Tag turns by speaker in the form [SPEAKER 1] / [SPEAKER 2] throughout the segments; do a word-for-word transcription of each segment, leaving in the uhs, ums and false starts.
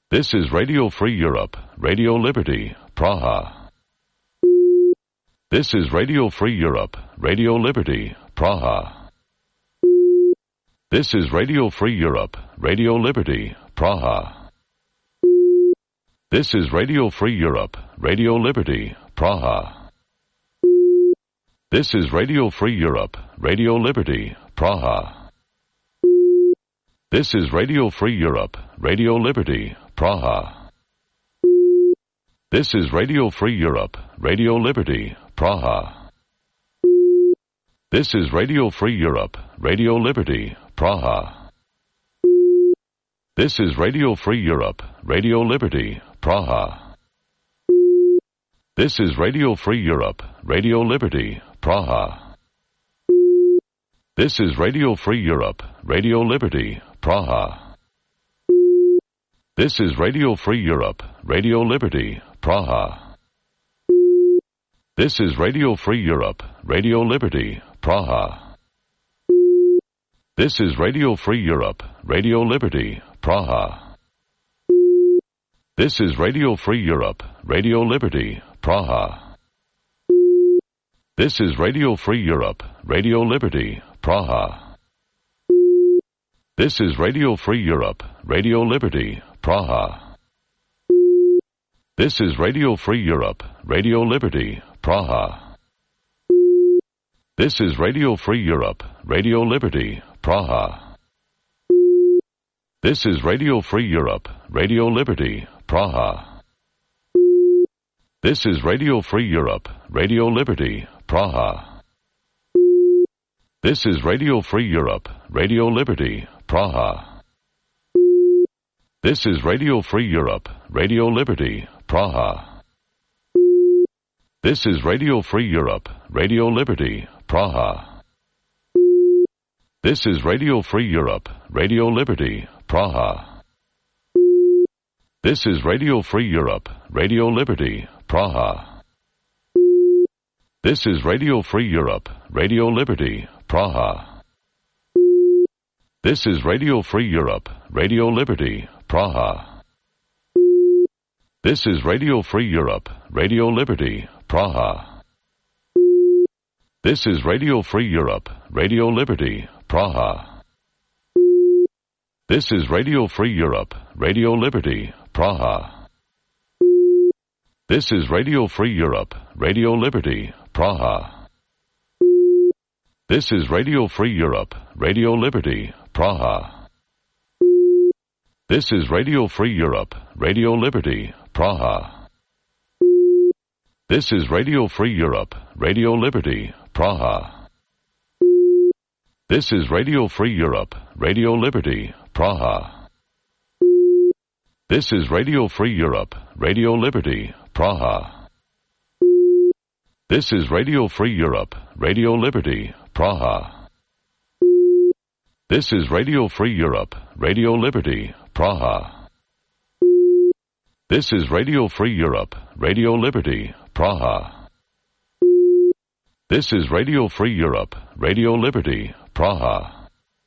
[SPEAKER 1] This is Radio Free Europe, Radio Liberty, Praha. This is Radio Free Europe, Radio Liberty, Praha. This is Radio Free Europe, Radio Liberty, Praha. This is Radio Free Europe, Radio Liberty, Praha. This is Radio Free Europe, Radio Liberty, Praha. This is Radio Free Europe, Radio Liberty, Praha. This is Radio Free Europe, Radio Liberty, Praha. This is Radio Free Europe, Radio Liberty, Praha. This is Radio Free Europe, Radio Liberty, Praha. This is Radio Free Europe, Radio Liberty, Praha. This is Radio Free Europe, Radio Liberty, Praha. This is Radio Free Europe, Radio Liberty, Praha. This is Radio Free Europe, Radio Liberty, Praha. This is Radio Free Europe, Radio Liberty, Praha. This is Radio Free Europe, Radio Liberty, Praha. This is Radio Free Europe, Radio Liberty, Praha. This is Radio Free Europe, Radio Liberty, Praha. This is Radio Free Europe, Radio Liberty, Praha. This is Radio Free Europe, Radio Liberty, Praha. This is Radio Free Europe, Radio Liberty, Praha. This is Radio Free Europe, Radio Liberty, Praha. This is Radio Free Europe, Radio Liberty, Praha. This is Radio Free Europe, Radio Liberty, Praha. This is Radio Free Europe, Radio Liberty, Praha. This is Radio Free Europe, Radio Liberty, Praha. This is Radio Free Europe, Radio Liberty, Praha. This is Radio Free Europe, Radio Liberty, Praha. This is Radio Free Europe, Radio Liberty, Praha. This is Radio Free Europe, Radio Liberty, Praha. This is Radio Free Europe, Radio Liberty, Praha. This is Radio Free Europe, Radio Liberty, Praha. This is Radio Free Europe, Radio Liberty, Praha. This is Radio Free Europe, Radio Liberty, Praha. This is Radio Free Europe, Radio Liberty, Praha. This is Radio Free Europe, Radio Liberty, Praha. This is Radio Free Europe, Radio Liberty, Praha. This is Radio Free Europe, Radio Liberty, Praha. This is Radio Free Europe, Radio Liberty, Praha. This is Radio Free Europe, Radio Liberty, Praha. This is Radio Free Europe, Radio Liberty, Praha. This is Radio Free Europe, Radio Liberty, Praha.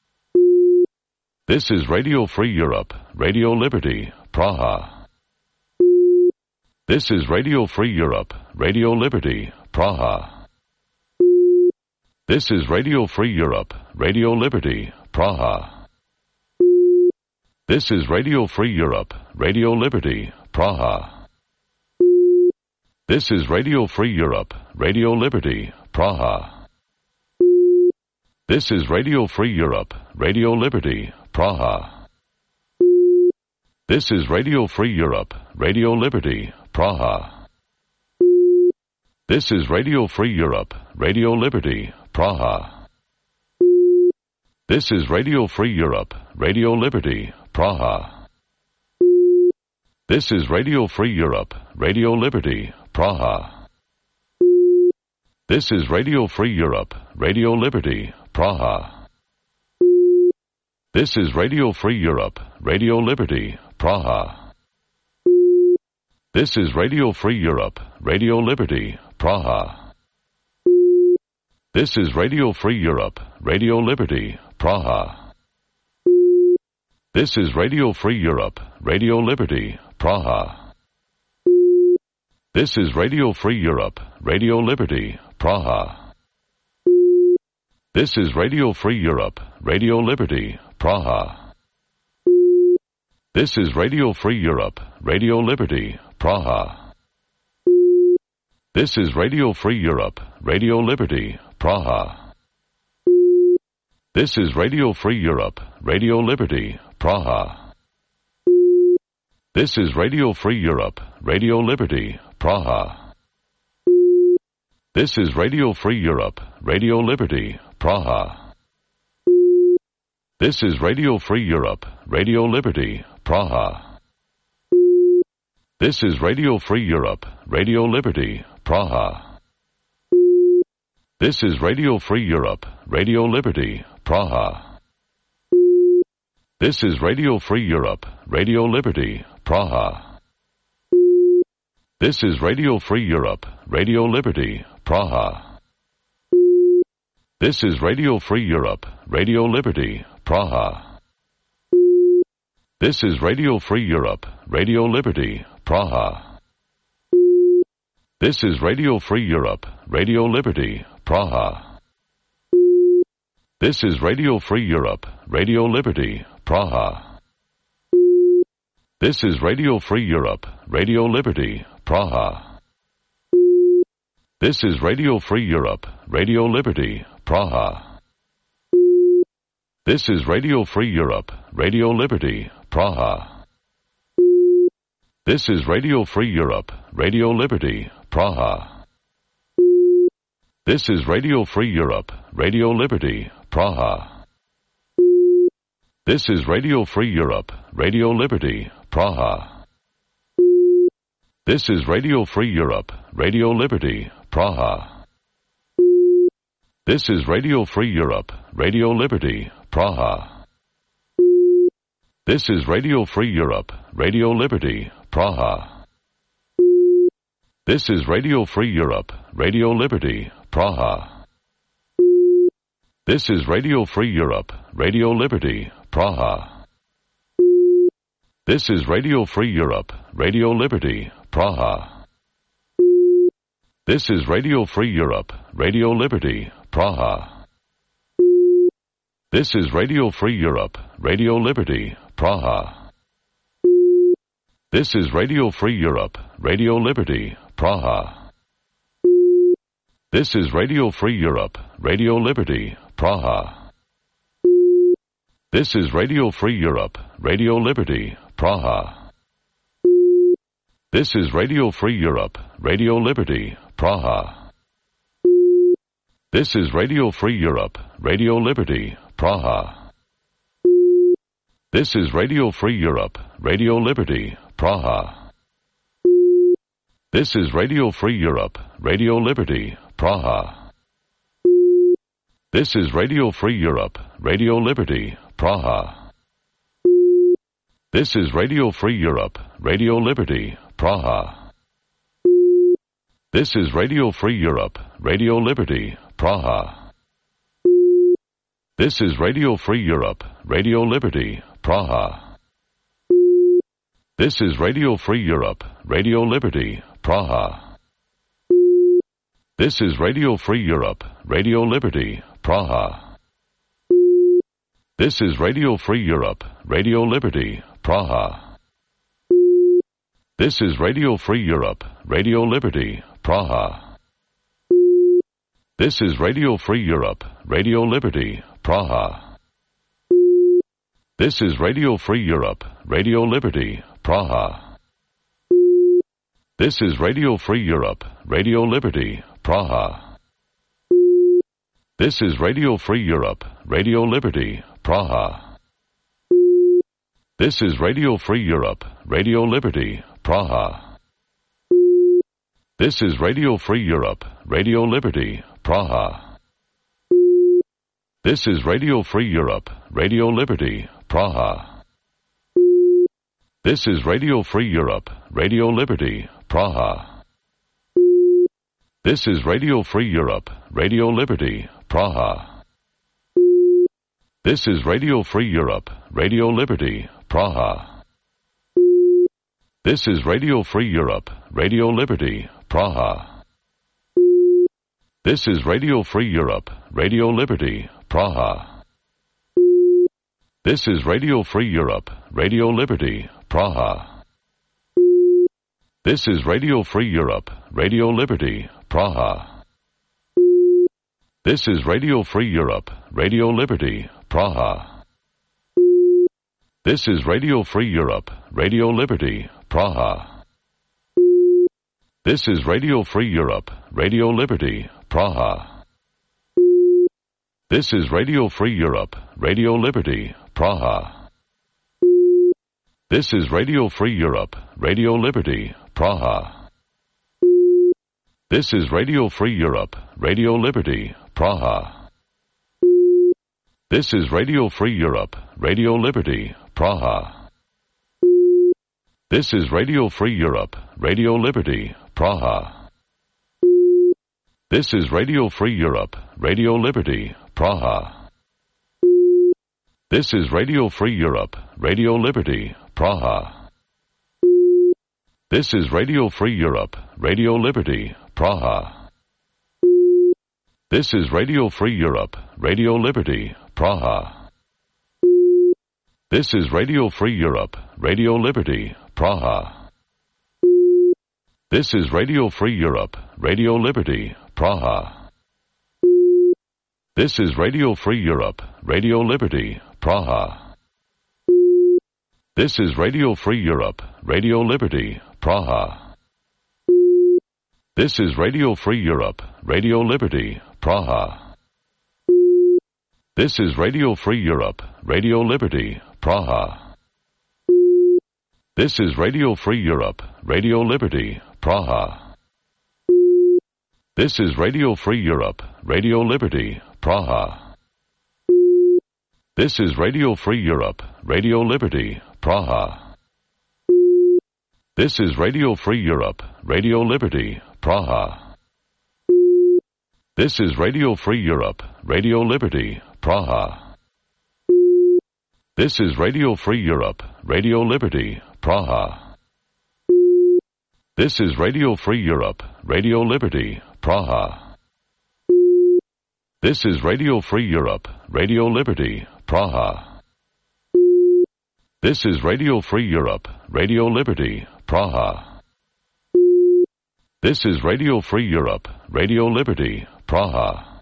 [SPEAKER 1] This is Radio Free Europe, Radio Liberty, Praha. This is Radio Free Europe, Radio Liberty, Praha. This is Radio Free Europe, Radio Liberty, Praha. This is Radio Free Europe, Radio Liberty, Praha. This is Radio Free Europe, Radio Liberty, Praha. This is Radio Free Europe, Radio Liberty, Praha. This is Radio Free Europe, Radio Liberty, Praha. This is Radio Free Europe, Radio Liberty, Praha. This is Radio Free Europe, Radio Liberty, Praha. This is Radio Free Europe, Radio Liberty, Praha. This is Radio Free Europe, Radio Liberty, Praha. This is Radio Free Europe, Radio Liberty, Praha. This is Radio Free Europe, Radio Liberty, Praha. This is Radio Free Europe, Radio Liberty, Praha. This is Radio Free Europe, Radio Liberty, Praha. This is Radio Free Europe, Radio Liberty, Praha. This is Radio Free Europe, Radio Liberty, Praha. This is Radio Free Europe, Radio Liberty, Praha. This is Radio Free Europe, Radio Liberty, Praha. This is Radio Free Europe, Radio Liberty, Praha. This is Radio Free Europe, Radio Liberty, Praha. This is Radio Free Europe, Radio Liberty, Praha. This is Radio Free Europe, Radio Liberty, Praha. This is Radio Free Europe, Radio Liberty, Praha. This is Radio Free Europe, Radio Liberty, Praha. This is Radio Free Europe, Radio Liberty, Praha. This is Radio Free Europe, Radio Liberty, Praha. This is Radio Free Europe, Radio Liberty, Praha. This is Radio Free Europe, Radio Liberty, Praha. This is Radio Free Europe, Radio Liberty, Praha. This is Radio Free Europe, Radio Liberty, Praha. This is Radio Free Europe, Radio Liberty, Praha. This is Radio Free Europe, Radio Liberty, Praha. This is Radio Free Europe, Radio Liberty, Praha. This is Radio Free Europe, Radio Liberty, Praha. This is Radio Free Europe, Radio Liberty, Praha. This is Radio Free Europe, Radio Liberty, Praha. This is Radio Free Europe, Radio Liberty, Praha. This is Radio Free Europe, Radio Liberty, Praha. This is Radio Free Europe, Radio Liberty, Praha. This is Radio Free Europe, Radio Liberty, Praha. This is Radio Free Europe, Radio Liberty, Praha. This is Radio Free Europe, Radio Liberty, Praha. This is Radio Free Europe, Radio Liberty, Praha. This is Radio Free Europe, Radio Liberty, Praha. This is Radio Free Europe, Radio Liberty, Praha. This is Radio Free Europe, Radio Liberty, Praha. This is Radio Free Europe, Radio Liberty, Praha. This is Radio Free Europe, Radio Liberty, Praha. This is Radio Free Europe, Radio Liberty, Praha. This is Radio Free Europe, Radio Liberty, Praha. This is Radio Free Europe, Radio Liberty, Praha. This is Radio Free Europe, Radio Liberty, Praha. This is Radio Free Europe, Radio Liberty, Praha. This is Radio Free Europe, Radio Liberty, Praha. This is Radio Free Europe, Radio Liberty, Praha. This is Radio Free Europe, Radio Liberty, Praha. This is Radio Free Europe, Radio Liberty, Praha. This is Radio Free Europe, Radio Liberty, Praha. This is Radio Free Europe, Radio Liberty, Praha. This is Radio Free Europe, Radio Liberty, Praha. This is Radio Free Europe, Radio Liberty, Praha. This is Radio Free Europe, Radio Liberty, Praha. This is Radio Free Europe, Radio Liberty, Praha. This is Radio Free Europe, Radio Liberty, Praha. This is Radio Free Europe, Radio Liberty, Praha. This is Radio Free Europe, Radio Liberty, Praha. This is Radio Free Europe, Radio Liberty, Praha. This is Radio Free Europe, Radio Liberty, Praha. This is Radio Free Europe, Radio Liberty, Praha. This is Radio Free Europe, Radio Liberty, Praha. This is Radio Free Europe, Radio Liberty, Praha. This is Radio Free Europe, Radio Liberty, Praha. This is Radio Free Europe, Radio Liberty, Praha. This is Radio Free Europe, Radio Liberty, Praha. This is Radio Free Europe, Radio Liberty, Praha. This is Radio Free Europe, Radio Liberty, Praha. This is Radio Free Europe, Radio Liberty, Praha. This is Radio Free Europe, Radio Liberty, Praha. This is Radio Free Europe, Radio Liberty, Praha. This is Radio Free Europe, Radio Liberty, Praha. This is Radio Free Europe, Radio Liberty, Praha. This is Radio Free Europe, Radio Liberty, Praha. This is Radio Free Europe, Radio Liberty, Praha. This is Radio Free Europe, Radio Liberty, Praha. This is Radio Free Europe, Radio Liberty, Praha. This is Radio Free Europe, Radio Liberty, Praha. This is Radio Free Europe, Radio Liberty, Praha. This is Radio Free Europe, Radio Liberty, Praha. This is Radio Free Europe, Radio Liberty, Praha. This is Radio Free Europe, Radio Liberty, Praha. This is Radio Free Europe, Radio Liberty, Praha. This is Radio Free Europe, Radio Liberty, Praha. This is Radio Free Europe, Radio Liberty, Praha. This is Radio Free Europe, Radio Liberty, Praha. This is Radio Free Europe, Radio Liberty, Praha. This is Radio Free Europe, Radio Liberty, Praha. This is Radio Free Europe, Radio Liberty, Praha. This is Radio Free Europe, Radio Liberty, Praha. This is Radio Free Europe, Radio Liberty, Praha. This is Radio Free Europe, Radio Liberty, Praha. This is Radio Free Europe, Radio Liberty, Praha.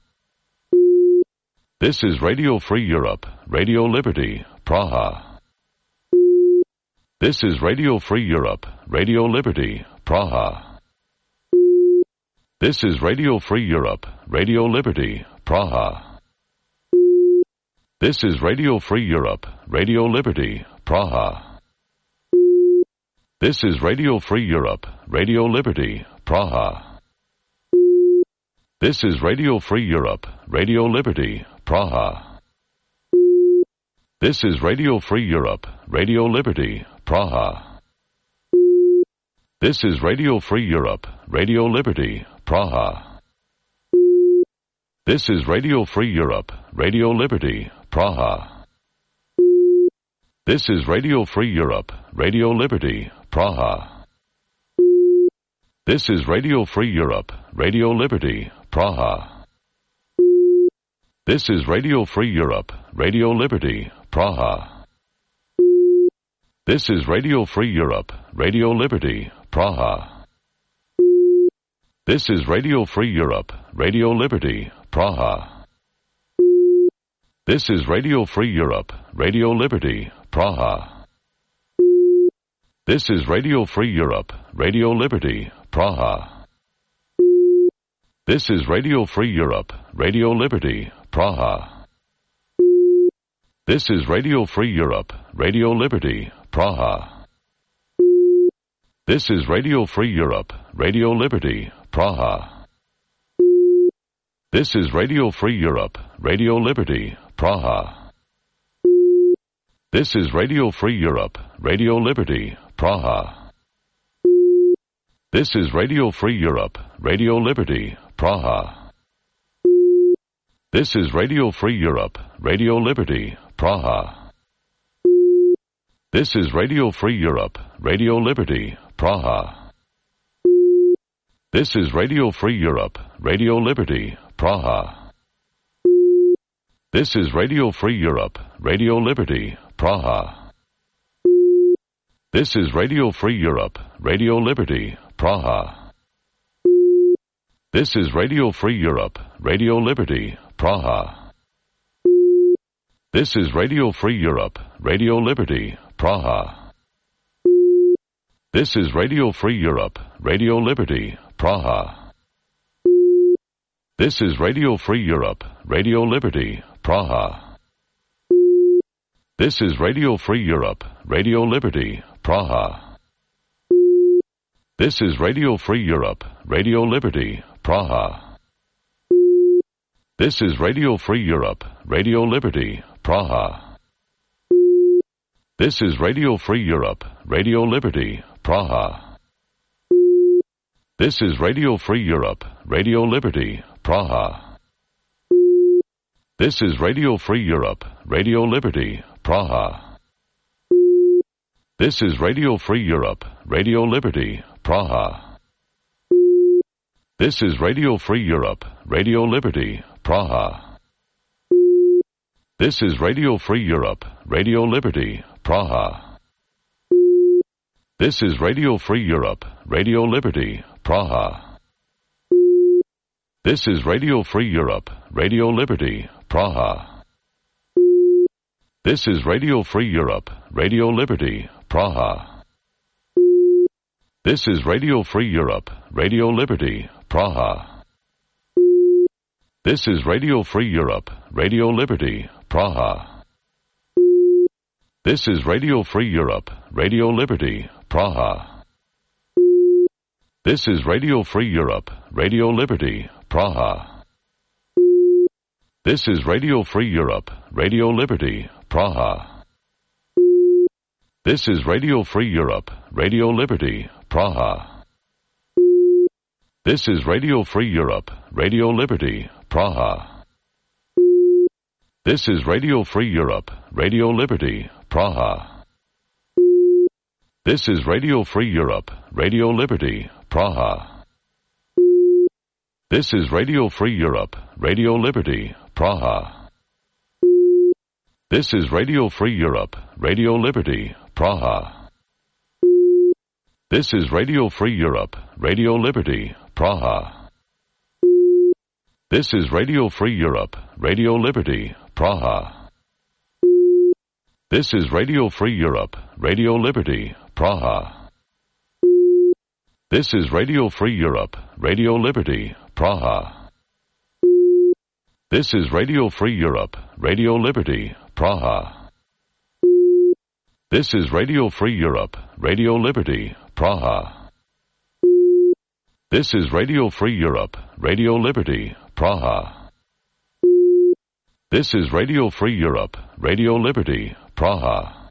[SPEAKER 1] This is Radio Free Europe, Radio Liberty, Praha. This is Radio Free Europe, Radio Liberty, Praha. This is Radio Free Europe, Radio Liberty, Praha. This is Radio Free Europe, Radio Liberty, Praha. This is Radio Free Europe, Radio Liberty, Praha. This is Radio Free Europe, Radio Liberty, Praha. This is Radio Free Europe, Radio Liberty, Praha. This is Radio Free Europe, Radio Liberty, Praha. This is Radio Free Europe, Radio Liberty, Praha. This is Radio Free Europe, Radio Liberty, Praha. This is Radio Free Europe, Radio Liberty, Praha. This is Radio Free Europe, Radio Liberty, Praha. This is Radio Free Europe, Radio Liberty, Praha. This is Radio Free Europe, Radio Liberty, Praha. This is Radio Free Europe, Radio Liberty, Praha. This is Radio Free Europe, Radio Liberty, Praha. This is Radio Free Europe, Radio Liberty, Praha. This is Radio Free Europe, Radio Liberty, Praha. This is Radio Free Europe, Radio Liberty, Praha. This is Radio Free Europe, Radio Liberty, Praha. This is Radio Free Europe, Radio Liberty, Praha. This is Radio Free Europe, Radio Liberty, Praha. This is Radio Free Europe, Radio Liberty, Praha. This is Radio Free Europe, Radio Liberty, Praha. This is Radio Free Europe, Radio Liberty, Praha. This is Radio Free Europe, Radio Liberty, Praha. This is Radio Free Europe, Radio Liberty, Praha. This is Radio Free Europe, Radio Liberty, Praha. This is Radio Free Europe, Radio Liberty, Praha. This is Radio Free Europe, Radio Liberty, Praha. This is Radio Free Europe, Radio Liberty, Praha. This is Radio Free Europe, Radio Liberty, Praha. This is Radio Free Europe, Radio Liberty, Praha. This is Radio Free Europe, Radio Liberty, Praha. This is Radio Free Europe, Radio Liberty, Praha. This is Radio Free Europe, Radio Liberty, Praha. This is Radio Free Europe, Radio Liberty, Praha. This is Radio Free Europe, Radio Liberty, Praha. This is Radio Free Europe, Radio Liberty, Praha. This is Radio Free Europe, Radio Liberty, Praha. This is Radio Free Europe, Radio Liberty, Praha. This is Radio Free Europe, Radio Liberty, Praha. This is Radio Free Europe, Radio Liberty, Praha. This is Radio Free Europe, Radio Liberty, Praha. This is Radio Free Europe, Radio Liberty, Praha. This is Radio Free Europe, Radio Liberty, Praha. This is Radio Free Europe, Radio Liberty, Praha. This is Radio Free Europe, Radio Liberty, Praha. This is Radio Free Europe, Radio Liberty, Praha. This is Radio Free Europe, Radio Liberty, Praha. This is Radio Free Europe, Radio Liberty, Praha. This is Radio Free Europe, Radio Liberty, Praha. This is Radio Free Europe, Radio Liberty, Praha. This is Radio Free Europe, Radio Liberty, Praha. This is Radio Free Europe, Radio Liberty, Praha. This is Radio Free Europe, Radio Liberty, Praha. This is Radio Free Europe, Radio Liberty, Praha. This is Radio Free Europe, Radio Liberty, Praha. This is Radio Free Europe, Radio Liberty, Praha. This is Radio Free Europe, Radio Liberty, Praha. This is Radio Free Europe, Radio Liberty, Praha. This is Radio Free Europe, Radio Liberty, Praha. This is Radio Free Europe, Radio Liberty, Praha. This is Radio Free Europe, Radio Liberty, Praha. This is Radio Free Europe, Radio Liberty, Praha. This is Radio Free Europe, Radio Liberty, Praha. This is Radio Free Europe, Radio Liberty, Praha. This is Radio Free Europe, Radio Liberty, Praha.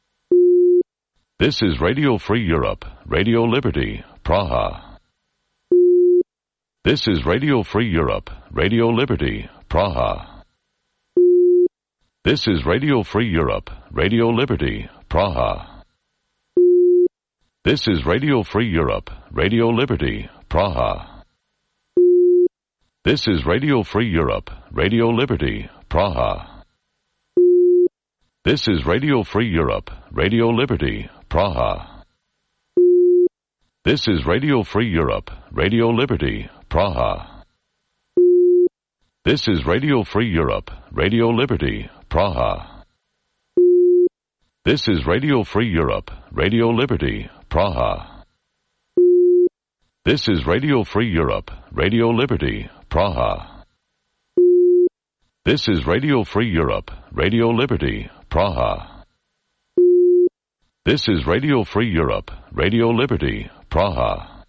[SPEAKER 1] This is Radio Free Europe, Radio Liberty, Praha. This is Radio Free Europe, Radio Liberty, Praha. This is Radio Free Europe, Radio Liberty, Praha. This is Radio Free Europe, Radio Liberty, Praha. This is Radio Free Europe, Radio Liberty, Praha. This is Radio Free Europe, Radio Liberty, Praha. This is Radio Free Europe, Radio Liberty, Praha. This is Radio Free Europe, Radio Liberty, Praha. This is Radio Free Europe, Radio Liberty, Praha. This is Radio Free Europe, Radio Liberty, Praha. This is Radio Free Europe, Radio Liberty, Praha. This is Radio Free Europe, Radio Liberty, Praha.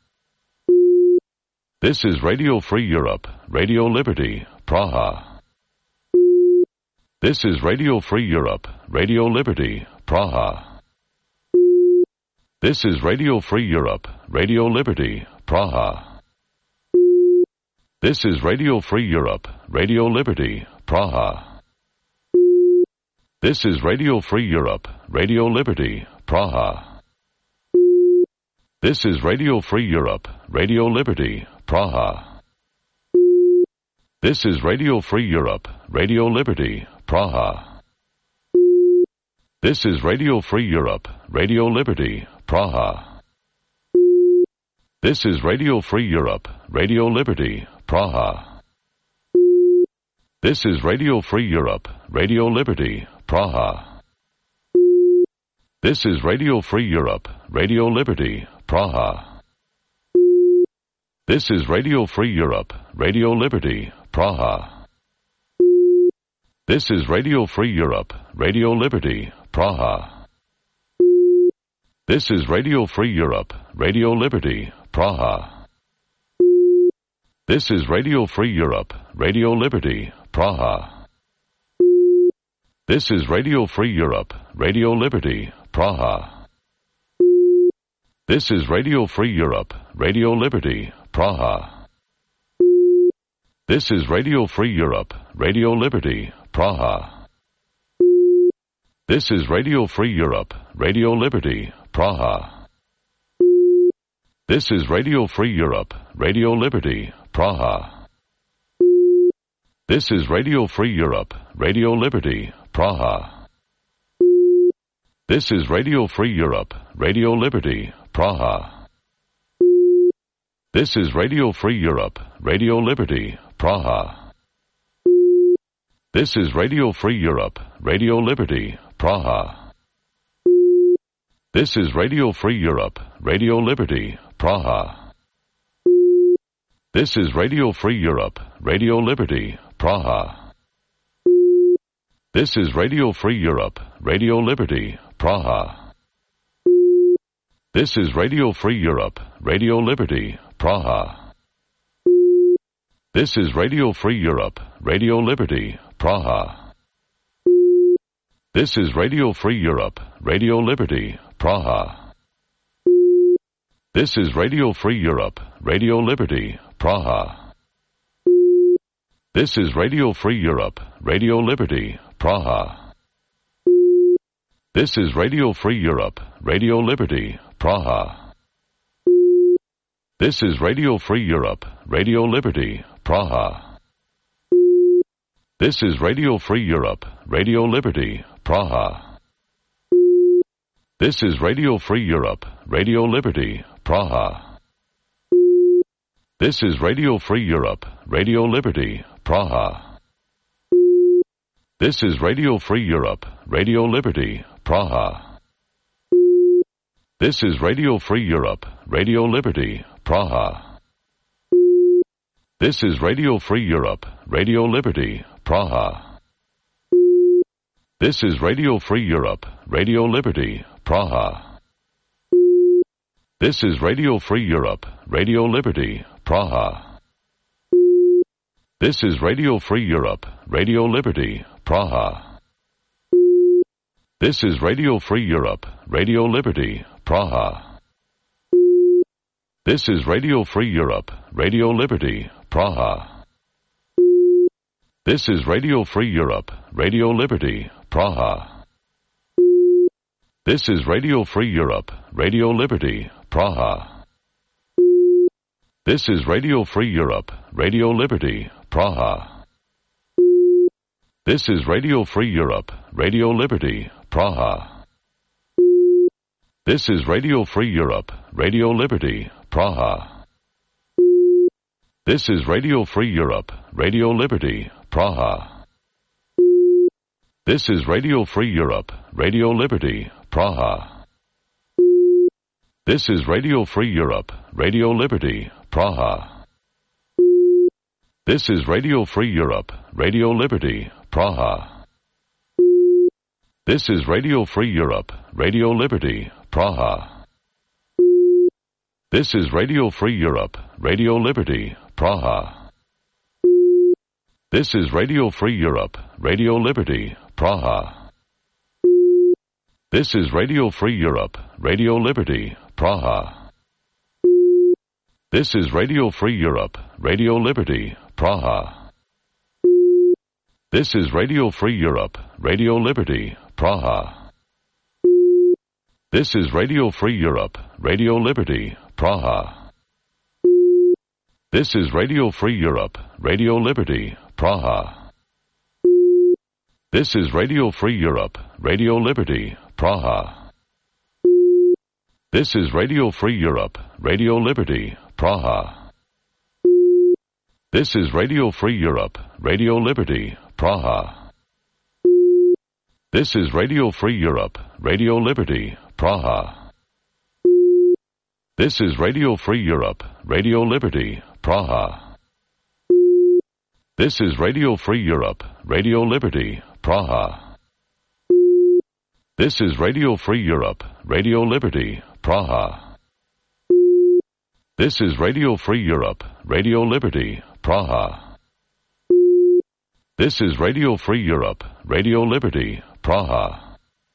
[SPEAKER 1] This is Radio Free Europe, Radio Liberty, Praha. This is Radio Free Europe, Radio Liberty, Praha. This is Radio Free Europe, Radio Liberty, Praha. This is Radio Free Europe, Radio Liberty, Praha. This is Radio Free Europe, Radio Liberty, Praha. This is Radio Free Europe, Radio Liberty, Praha. This is Radio Free Europe, Radio Liberty, Praha. This is Radio Free Europe, Radio Liberty, Praha. This is Radio Free Europe, Radio Liberty, Praha. This is Radio Free Europe, Radio Liberty, Praha. This is Radio Free Europe, Radio Liberty, Praha. This is Radio Free Europe, Radio Liberty, Praha. This is Radio Free Europe, Radio Liberty, Praha. This is Radio Free Europe, Radio Liberty, Praha. This is Radio Free Europe, Radio Liberty, Praha. This is Radio Free Europe, Radio Liberty, Praha. This is Radio Free Europe, Radio Liberty, Praha. This is Radio Free Europe, Radio Liberty, Praha. This is Radio Free Europe, Radio Liberty, Praha. This is Radio Free Europe, Radio Liberty, Praha. This is Radio Free Europe, Radio Liberty, Praha. This is Radio Free Europe, Radio Liberty, Praha. This is Radio Free Europe, Radio Liberty, Praha. This is Radio Free Europe, Radio Liberty, Praha. This is Radio Free Europe, Radio Liberty, Praha. This is Radio Free Europe, Radio Liberty, Praha. This is Radio Free Europe, Radio Liberty, Praha. This is Radio Free Europe, Radio Liberty, Praha. This is Radio Free Europe, Radio Liberty, Praha. This is Radio Free Europe, Radio Liberty, Praha. This is Radio Free Europe, Radio Liberty, Praha. This is Radio Free Europe, Radio Liberty, Praha. This is Radio Free Europe, Radio Liberty, Praha. This is Radio Free Europe, Radio Liberty, Praha. This is Radio Free Europe, Radio Liberty, Praha. This is Radio Free Europe, Radio Liberty, Praha. This is Radio Free Europe, Radio Liberty, Praha. This is Radio Free Europe, Radio Liberty, Praha. This is Radio Free Europe, Radio Liberty, Praha. This is Radio Free Europe, Radio Liberty, Praha. This is Radio Free Europe, Radio Liberty, Praha. This is Radio Free Europe, Radio Liberty, Praha. This is Radio Free Europe, Radio Liberty, Praha. This is Radio Free Europe, Radio Liberty, Praha. This is Radio Free Europe, Radio Liberty, Praha. This is Radio Free Europe, Radio Liberty, Praha. This is Radio Free Europe, Radio Liberty, Praha. This is Radio Free Europe, Radio Liberty, Praha. This is Radio Free Europe, Radio Liberty, Praha. This is Radio Free Europe, Radio Liberty, Praha. This is Radio Free Europe, Radio Liberty, Praha. This is Radio Free Europe, Radio Liberty, Praha. This is Radio Free Europe, Radio Liberty, Praha. This is Radio Free Europe, Radio Liberty, Praha. This is Radio Free Europe, Radio Liberty, Praha. This is Radio Free Europe, Radio Liberty, Praha. This is Radio Free Europe, Radio Liberty, Praha. This is Radio Free Europe, Radio Liberty, Praha. This is Radio Free Europe, Radio Liberty, Praha. This is Radio Free Europe, Radio Liberty, Praha. This is Radio Free Europe, Radio Liberty, Praha. This is Radio Free Europe, Radio Liberty, Praha. This is Radio Free Europe, Radio Liberty, Praha. This is Radio Free Europe, Radio Liberty, Praha. This is Radio Free Europe, Radio Liberty, Praha. This is Radio Free Europe, Radio Liberty, Praha. This is Radio Free Europe, Radio Liberty, Praha. This is Radio Free Europe, Radio Liberty, Praha. This is Radio Free Europe, Radio Liberty, Praha. This is Radio Free Europe, Radio Liberty, Praha. This is Radio Free Europe, Radio Liberty, Praha.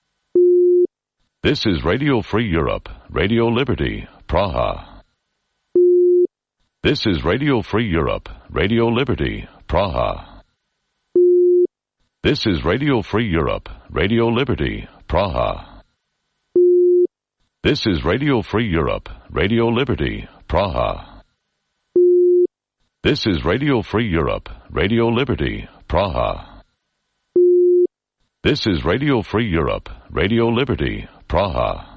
[SPEAKER 1] This is Radio Free Europe, Radio Liberty, Praha. This is Radio Free Europe, Radio Liberty, Praha. This is Radio Free Europe, Radio Liberty, Praha. This is Radio Free Europe, Radio Liberty, Praha. This is Radio Free Europe, Radio Liberty, Praha. This is Radio Free Europe, Radio Liberty, Praha.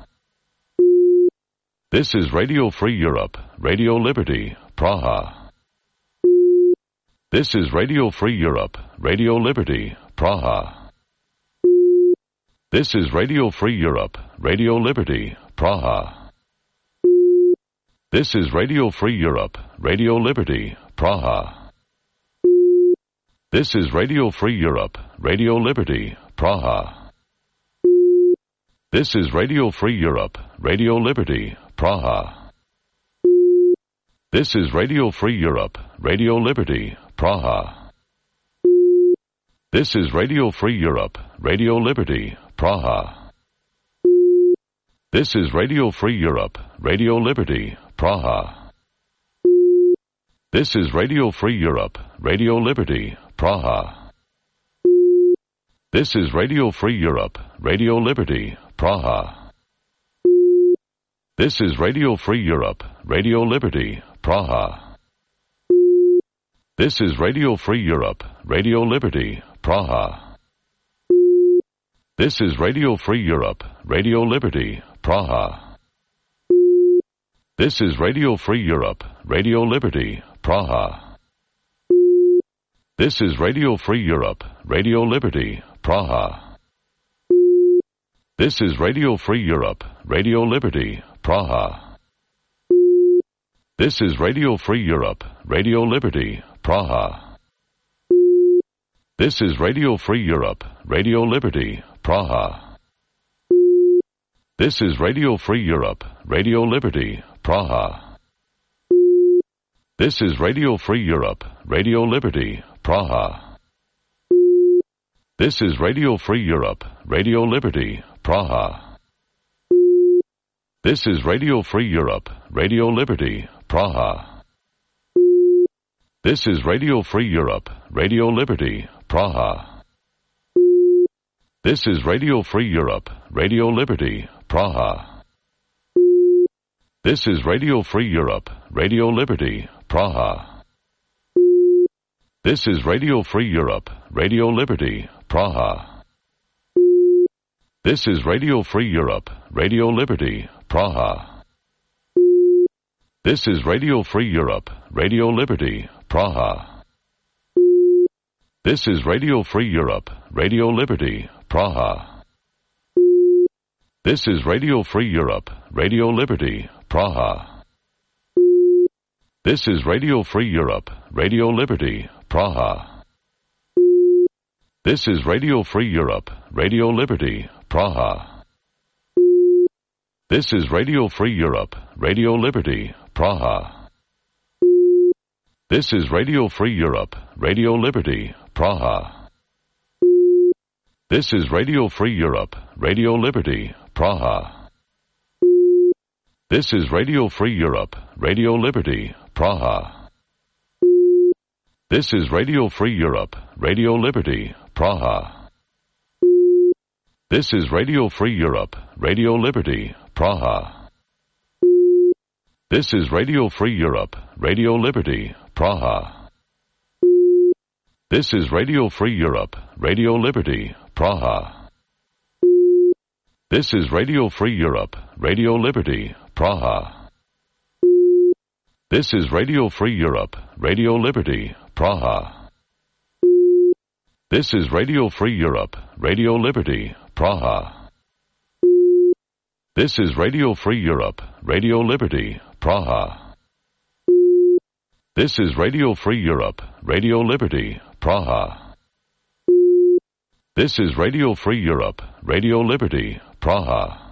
[SPEAKER 1] This is Radio Free Europe, Radio Liberty, Praha. This is Radio Free Europe, Radio Liberty, Praha. This is Radio Free Europe, Radio Liberty, Praha. This is Radio Free Europe, Radio Liberty, Praha. This is Radio Free Europe, Radio Liberty, Praha. This is Radio Free Europe, Radio Liberty, Praha. This is Radio Free Europe, Radio Liberty, Praha. This is Radio Free Europe, Radio Liberty, Praha. This is Radio Free Europe, Radio Liberty, Praha. This is Radio Free Europe, Radio Liberty, Praha. This is Radio Free Europe, Radio Liberty, Praha. This is Radio Free Europe, Radio Liberty, Praha. This is Radio Free Europe, Radio Liberty, Praha. This is Radio Free Europe, Radio Liberty, Praha. This is Radio Free Europe, Radio Liberty, Praha. This is Radio Free Europe, Radio Liberty, Praha. This is Radio Free Europe, Radio Liberty, Praha. This is Radio Free Europe, Radio Liberty, Praha. This is Radio Free Europe, Radio Liberty, Praha. This is Radio Free Europe, Radio Liberty, Praha. This is Radio Free Europe, Radio Liberty, Praha. This is Radio Free Europe, Radio Liberty, Praha. This is Radio Free Europe, Radio Liberty, Praha. This is Radio Free Europe, Radio Liberty, Praha. This is Radio Free Europe, Radio Liberty, Praha. This is Radio Free Europe, Radio Liberty, Praha. This is Radio Free Europe, Radio Liberty, Praha. This is Radio Free Europe, Radio Liberty, Praha. This is Radio Free Europe, Radio Liberty, Praha. This is Radio Free Europe, Radio Liberty, Praha. This is Radio Free Europe, Radio Liberty, Praha. This is Radio Free Europe, Radio Liberty, Praha. This is Radio Free Europe, Radio Liberty, Praha. This is Radio Free Europe, Radio Liberty, Praha. This is Radio Free Europe, Radio Liberty, Praha. This is Radio Free Europe, Radio Liberty, Praha. This is Radio Free Europe, Radio Liberty, Praha. This is Radio Free Europe, Radio Liberty, Praha. This is Radio Free Europe, Radio Liberty, Praha. This is Radio Free Europe, Radio Liberty, Praha. This is Radio Free Europe, Radio Liberty, Praha. This is Radio Free Europe, Radio Liberty, Praha. This is Radio Free Europe, Radio Liberty, Praha. This is Radio Free Europe, Radio Liberty, Praha. This is Radio Free Europe, Radio Liberty, Praha. This is Radio Free Europe, Radio Liberty, Praha. This is Radio Free Europe, Radio Liberty, Praha.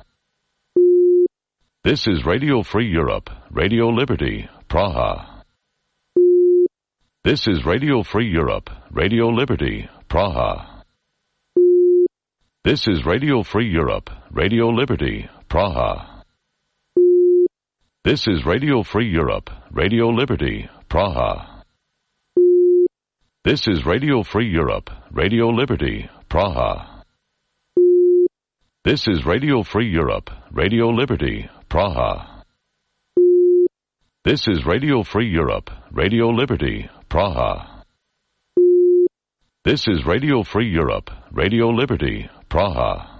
[SPEAKER 1] This is Radio Free Europe, Radio Liberty, Praha. This is Radio Free Europe, Radio Liberty, Praha. This is Radio Free Europe, Radio Liberty, Praha. This is Radio Free Europe, Radio Liberty, Praha. This is Radio Free Europe, Radio Liberty, Praha. This is Radio Free Europe, Radio Liberty, Praha. This is Radio Free Europe, Radio Liberty, Praha. This is Radio Free Europe, Radio Liberty, Praha.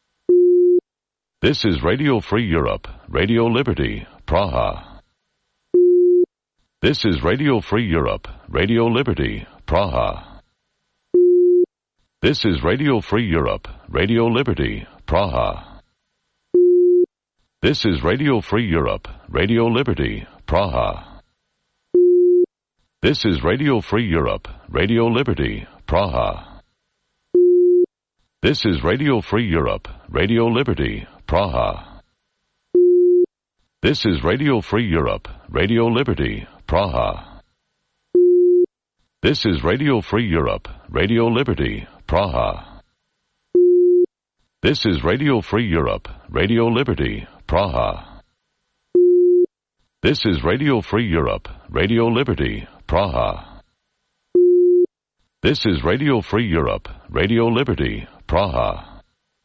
[SPEAKER 1] This is Radio Free Europe, Radio Liberty, Praha. This is Radio Free Europe, Radio Liberty, Praha. This is Radio Free Europe, Radio Liberty, Praha. This is Radio Free Europe, Radio Liberty, Praha. This is Radio Free Europe, Radio Liberty, Praha. This is Radio Free Europe, Radio Liberty, Praha. This is Radio Free Europe, Radio Liberty, Praha. This is Radio Free Europe, Radio Liberty, Praha. This is Radio Free Europe, Radio Liberty, Praha. This is Radio Free Europe, Radio Liberty, Praha. This is Radio Free Europe, Radio Liberty, Praha.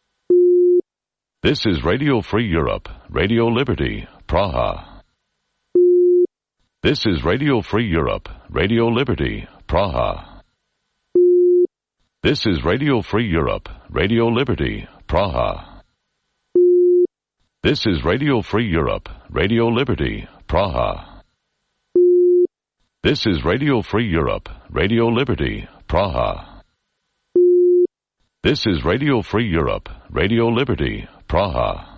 [SPEAKER 1] This is Radio Free Europe, Radio Liberty, Praha. This is Radio Free Europe, Radio Liberty, Praha. This is Radio Free Europe, Radio Liberty, Praha. This is Radio Free Europe, Radio Liberty, Praha. This is Radio Free Europe, Radio Liberty, Praha. This is Radio Free Europe, Radio Liberty, Praha.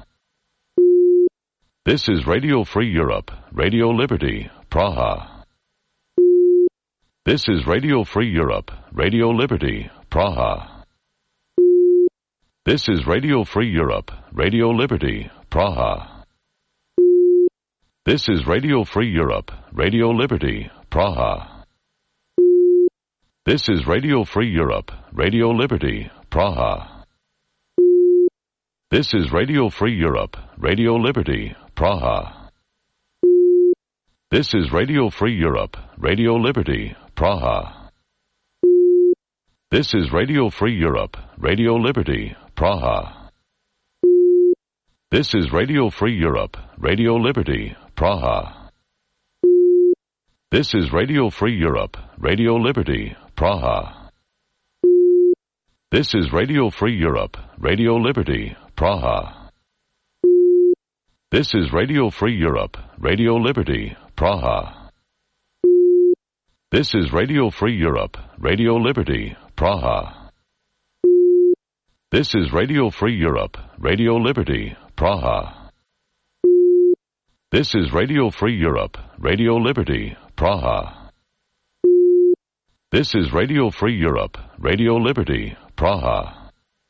[SPEAKER 1] This is Radio Free Europe, Radio Liberty, Praha. This is Radio Free Europe, Radio Liberty, Praha. This is Radio Free Europe, Radio Liberty, Praha. This is Radio Free Europe, Radio Liberty, Praha. This is Radio Free Europe, Radio Liberty, Praha. This is Radio Free Europe, Radio Liberty, Praha. This is Radio Free Europe, Radio Liberty, Praha. This is Radio Free Europe, Radio Liberty, Praha. This is Radio Free Europe, Radio Liberty, Praha. This is Radio Free Europe, Radio Liberty, Praha. This is Radio Free Europe, Radio Liberty, Praha. This is Radio Free Europe, Radio Liberty, Praha. This is Radio Free Europe, Radio Liberty, Praha. This is Radio Free Europe, Radio Liberty, Praha. This is Radio Free Europe, Radio Liberty, Praha. This is Radio Free Europe, Radio Liberty, Praha.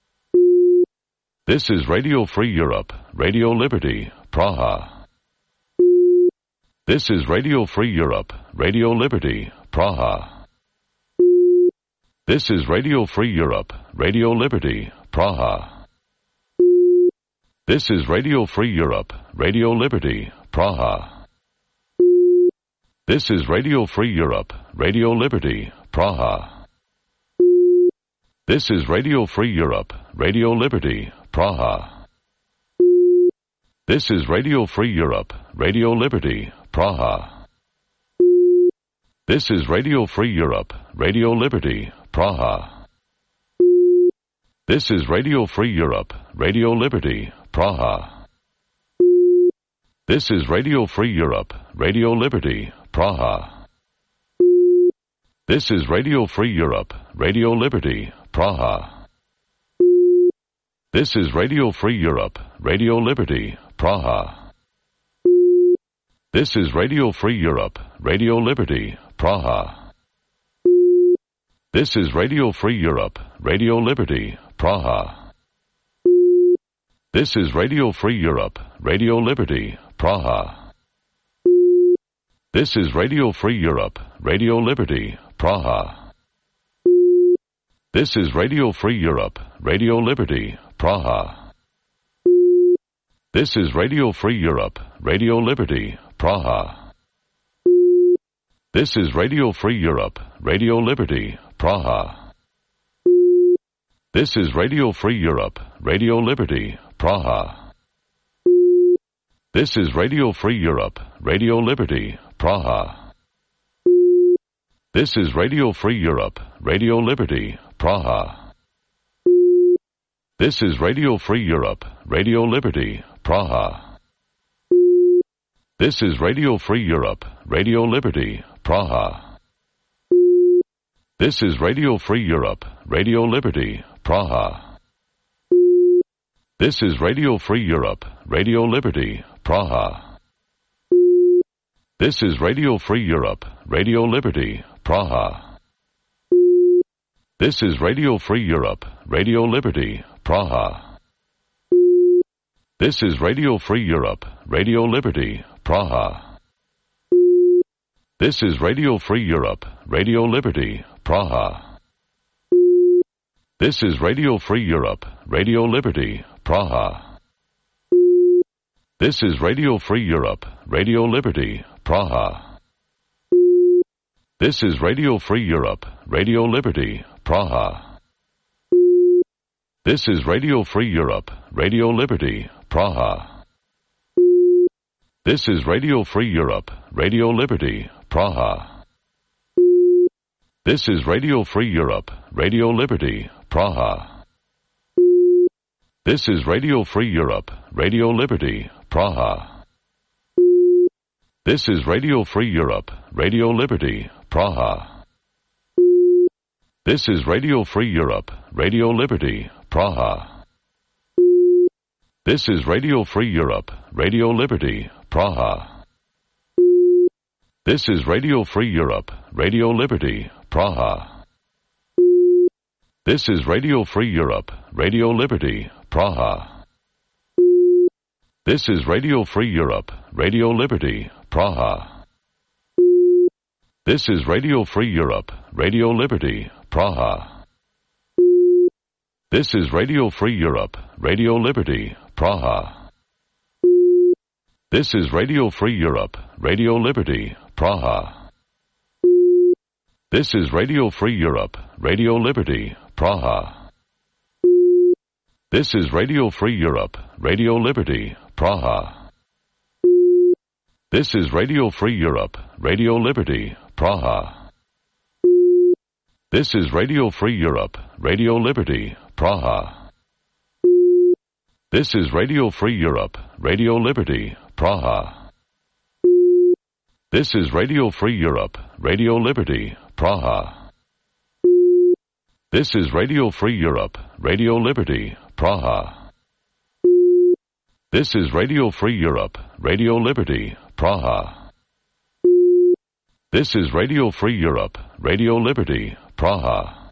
[SPEAKER 1] This is Radio Free Europe, Radio Liberty, Praha. This is Radio Free Europe, Radio Liberty, Praha. This is Radio Free Europe, Radio Liberty, Praha. This is Radio Free Europe, Radio Liberty, Praha. This is Radio Free Europe, Radio Liberty, Praha. This is Radio Free Europe, Radio Liberty, Praha. This is Radio Free Europe, Radio Liberty, Praha. This is Radio Free Europe, Radio Liberty, Praha. This is Radio Free Europe, Radio Liberty, Praha. This is Radio Free Europe, Radio Liberty, Praha. This is Radio Free Europe, Radio Liberty, Praha. This is Radio Free Europe, Radio Liberty, Praha. This is Radio Free Europe, Radio Liberty, Praha. This is Radio Free Europe, Radio Liberty, Praha. This is Radio Free Europe, Radio Liberty, Praha. This is Radio Free Europe, Radio Liberty, Praha. This is Radio Free Europe, Radio Liberty, Praha. This is Radio Free Europe, Radio Liberty, Praha. This is Radio Free Europe, Radio Liberty, Praha. This is Radio Free Europe, Radio Liberty, Praha. This is Radio Free Europe, Radio Liberty, Praha. This is Radio Free Europe, Radio Liberty, Praha. This is Radio Free Europe, Radio Liberty, Praha. This is Radio Free Europe, Radio Liberty, Praha. This is Radio Free Europe, Radio Liberty, Praha. This is Radio Free Europe, Radio Liberty, Praha. This is Radio Free Europe, Radio Liberty, Praha. This is Radio Free Europe, Radio Liberty, Praha. This is Radio Free Europe, Radio Liberty, Praha. This is Radio Free Europe, Radio Liberty, Praha. This is Radio Free Europe, Radio Liberty, Praha. This is Radio Free Europe, Radio Liberty, Praha. This is Radio Free Europe, Radio Liberty, Praha. This is Radio Free Europe, Radio Liberty, Praha. This is Radio Free Europe, Radio Liberty, Praha. This is Radio Free Europe, Radio Liberty, Praha. This is Radio Free Europe, Radio Liberty, Praha. This is Radio Free Europe, Radio Liberty, Praha. This is Radio Free Europe, Radio Liberty, Praha. This is Radio Free Europe, Radio Liberty, Praha. This is Radio Free Europe, Radio Liberty, Praha. This is Radio Free Europe, Radio Liberty, Praha. This is Radio Free Europe, Radio Liberty, Praha. This is Radio Free Europe, Radio Liberty, Praha. This is Radio Free Europe, Radio Liberty, Praha. This is Radio Free Europe, Radio Liberty, Praha. This is Radio Free Europe, Radio Liberty, Praha. This is Radio Free Europe, Radio Liberty, Praha. This is Radio Free Europe, Radio Liberty, Praha. This is Radio Free Europe, Radio Liberty, Praha. This is Radio Free Europe, Radio Liberty, Praha. This is Radio Free Europe, Radio Liberty, Praha. This is Radio Free Europe, Radio Liberty, Praha. This is Radio Free Europe, Radio Liberty, Praha. This is Radio Free Europe, Radio Liberty, Praha.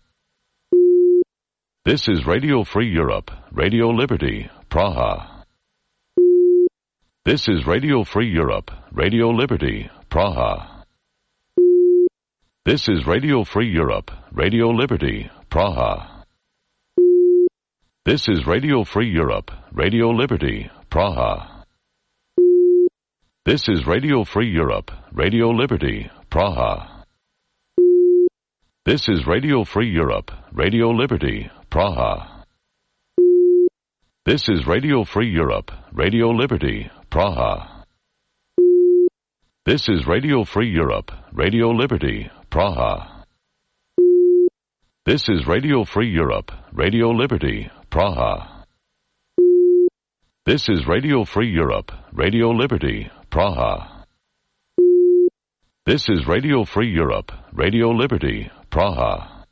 [SPEAKER 1] This is Radio Free Europe, Radio Liberty, Praha. This is Radio Free Europe, Radio Liberty, Praha. This is Radio Free Europe, Radio Liberty, Praha. This is Radio Free Europe, Radio Liberty, Praha. This is Radio Free Europe, Radio Liberty, Praha. This is Radio Free Europe, Radio Liberty, Praha. This is Radio Free Europe, Radio Liberty, Praha. This is Radio Free Europe, Radio Liberty, Praha. This is Radio Free Europe, Radio Liberty, Praha. This is Radio Free Europe, Radio Liberty, Praha. This is Radio Free Europe, Radio Liberty, Praha.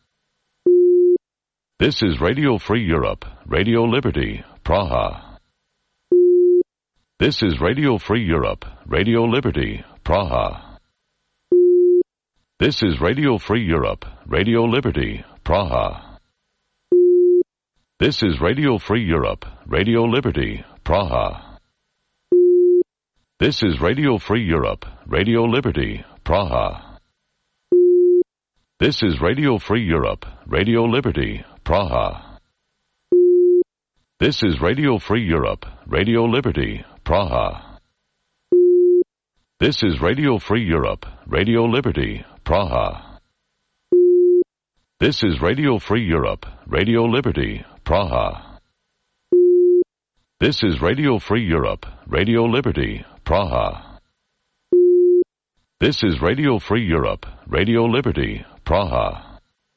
[SPEAKER 1] This is Radio Free Europe, Radio Liberty, Praha. This is Radio Free Europe, Radio Liberty, Praha. This is Radio Free Europe, Radio Liberty, Praha. This is Radio Free Europe, Radio Liberty, Praha. This is Radio Free Europe, Radio Liberty, Praha. This is Radio Free Europe, Radio Liberty, Praha. This is Radio Free Europe, Radio Liberty, Praha. This is Radio Free Europe, Radio Liberty, Praha. This is Radio Free Europe, Radio Liberty, Praha. This is Radio Free Europe, Radio Liberty, Praha. This is Radio Free Europe, Radio Liberty, Praha.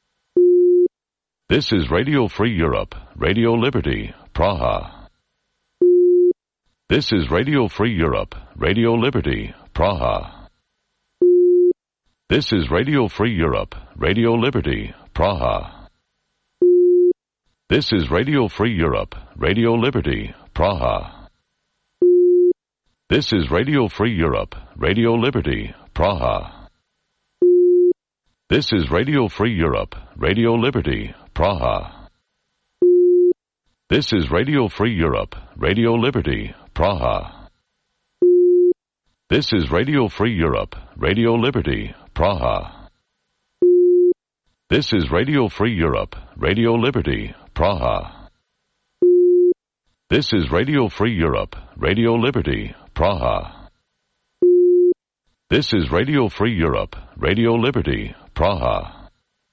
[SPEAKER 1] This is Radio Free Europe, Radio Liberty, Praha. This is Radio Free Europe, Radio Liberty, Praha. This is Radio Free Europe, Radio Liberty, Praha. This is Radio Free Europe, Radio Liberty, Praha. This is Radio Free Europe, Radio Liberty, Praha. This is Radio Free Europe, Radio Liberty, Praha. This is Radio Free Europe, Radio Liberty, Praha. This is Radio Free Europe, Radio Liberty, Praha. This is Radio Free Europe, Radio Liberty, Praha. This is Radio Free Europe, Radio Liberty, Praha. This is Radio Free Europe, Radio Liberty, Praha.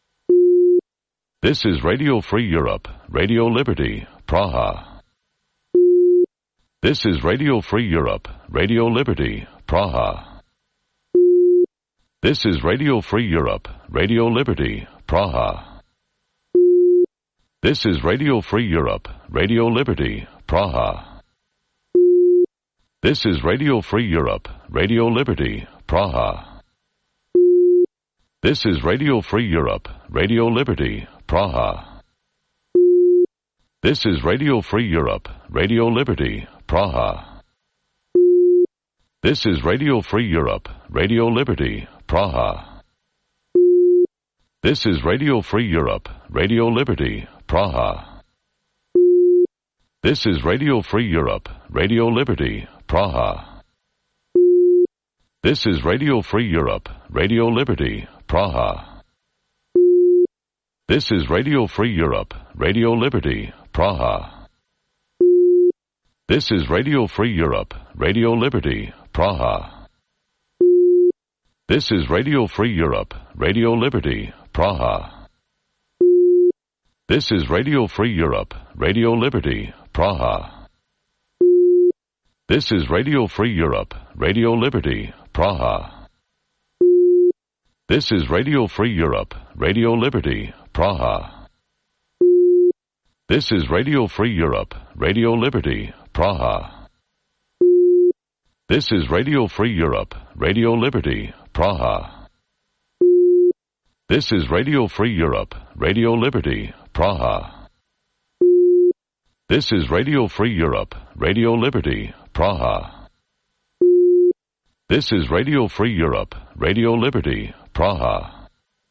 [SPEAKER 1] This is Radio Free Europe, Radio Liberty, Praha. This is Radio Free Europe, Radio Liberty, Praha. This is Radio Free Europe, Radio Liberty, Praha. This is Radio Free Europe, Radio Liberty, Praha. This is Radio Free Europe, Radio Liberty, Praha. This is Radio Free Europe, Radio Liberty, Praha. This is Radio Free Europe, Radio Liberty, Praha. This is Radio Free Europe, Radio Liberty, Praha. This is Radio Free Europe, Radio Liberty, Praha. This is Radio Free Europe, Radio Liberty, Praha. This is Radio Free Europe, Radio Liberty, Praha. This is Radio Free Europe, Radio Liberty, Praha. This is Radio Free Europe, Radio Liberty, Praha. This is Radio Free Europe, Radio Liberty, Praha. This is Radio Free Europe, Radio Liberty, Praha. This is Radio Free Europe, Radio Liberty, Praha. This is Radio Free Europe, Radio Liberty, Praha. This is Radio Free Europe, Radio Liberty, Praha. This is Radio Free Europe, Radio Liberty, Praha. This is Radio Free Europe, Radio Liberty, Praha. This is Radio Free Europe, Radio Liberty, Praha. This is Radio Free Europe, Radio Liberty, Praha.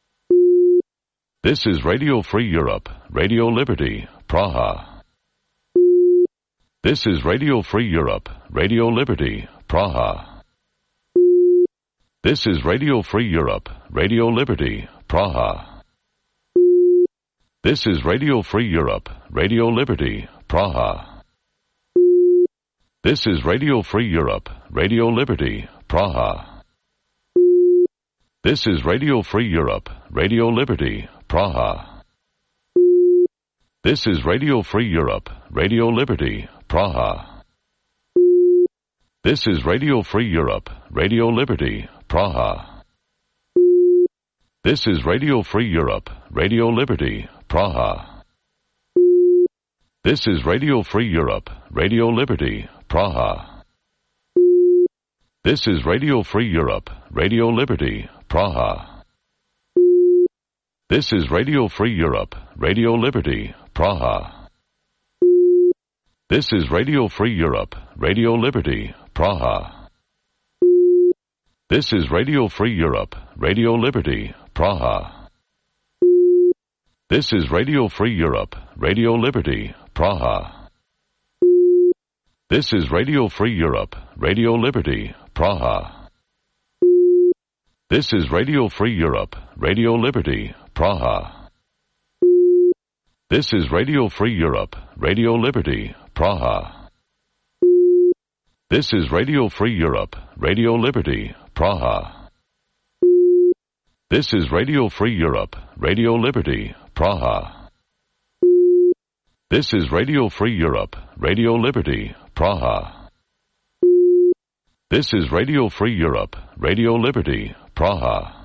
[SPEAKER 1] This is Radio Free Europe, Radio Liberty, Praha. This is Radio Free Europe, Radio Liberty, Praha. This is Radio Free Europe, Radio Liberty, Praha. This is Radio Free Europe, Radio Liberty, Praha. This is Radio Free Europe, Radio Liberty, Praha. This is Radio Free Europe, Radio Liberty, Praha. This is Radio Free Europe, Radio Liberty, Praha. This is Radio Free Europe, Radio Liberty, Praha. This is Radio Free Europe, Radio Liberty, Praha. This is Radio Free Europe, Radio Liberty, Praha. This is Radio Free Europe, Radio Liberty, Praha. This is Radio Free Europe, Radio Liberty, Praha. This is Radio Free Europe, Radio Liberty, Praha. This is Radio Free Europe, Radio Liberty, Praha. This is Radio Free Europe, Radio Liberty, Praha. This is Radio Free Europe, Radio Liberty, Praha. This is Radio Free Europe, Radio Liberty, Praha. This is Radio Free Europe, Radio Liberty, Praha. This is Radio Free Europe, Radio Liberty, Praha. This is Radio Free Europe, Radio Liberty, Praha. This is Radio Free Europe, Radio Liberty, Praha. This is Radio Free Europe, Radio Liberty, Praha.